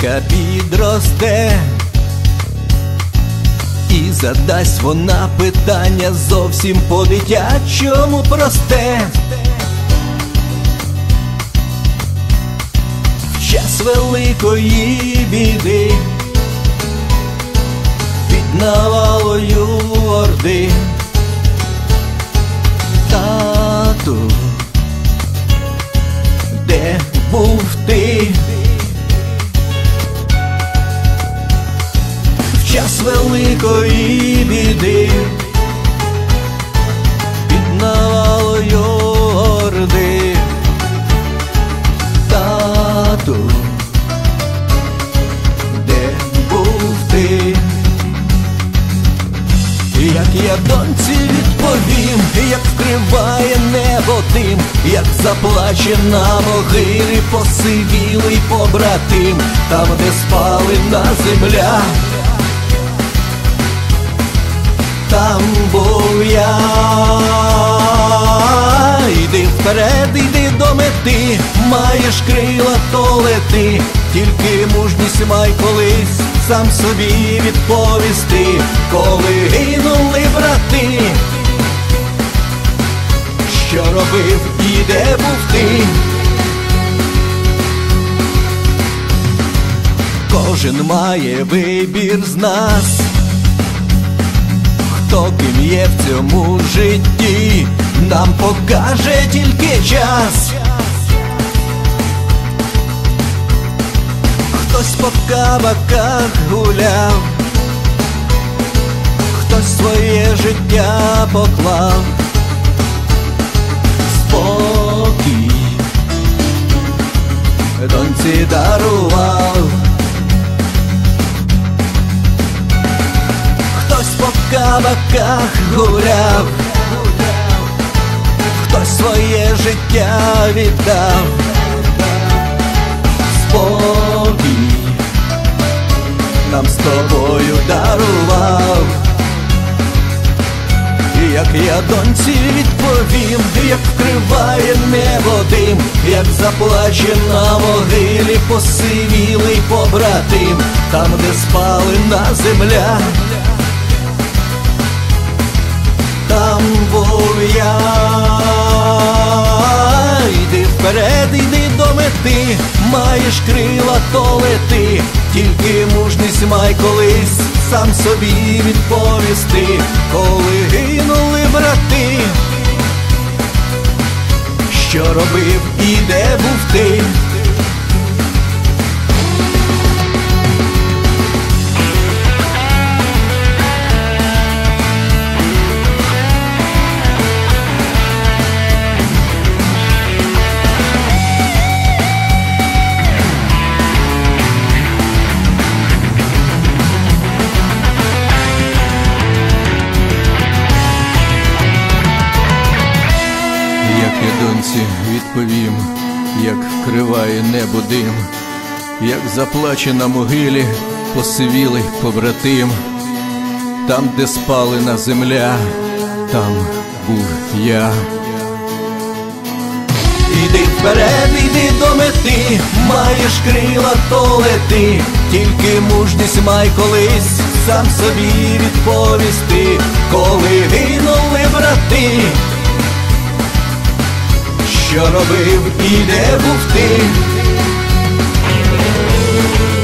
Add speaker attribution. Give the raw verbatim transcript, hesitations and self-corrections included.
Speaker 1: донька підросте, і задасть вона питання зовсім по-дитячому просте. В час великої біди, під навалою орди: тату, де був ти? В час великої біди, під навалою орди: тату, де був ти? Як я доньці відповім, як вкриває небо дим, як заплаче на могилі посивілий побратим, там, де спалена земля, там був я. Йди вперед, йди до мети, маєш крила, то лети, тільки мужність май колись сам собі відповісти, коли гинули брати, що робив і де був ти? Кожен має вибір з нас, хто ким є в цьому житті, нам покаже тільки час. Хтось по кабаках гуляв, хтось своє життя поклав, спокій доньці дарував. Хтось по кабаках гуляв, хтось своє життя віддав, спокій нам з тобою дарував. І як я доньці відповім, як вкриває небо дим, як заплаче на могилі посивілий побратим, там, де спалена земля, там був я. Йди вперед, йди до мети, маєш крила, то лети, тільки мужність май колись сам собі відповісти, коли гинули брати, що робив і де був ти?
Speaker 2: Доньці відповім, як вкриває небо дим, як заплаче на могилі посивілий побратим, там, де спалена земля, там був я.
Speaker 1: Іди вперед, іди до мети, маєш крила, то лети, тільки мужність май колись сам собі відповісти, коли гинули брати, що робив і де був ти?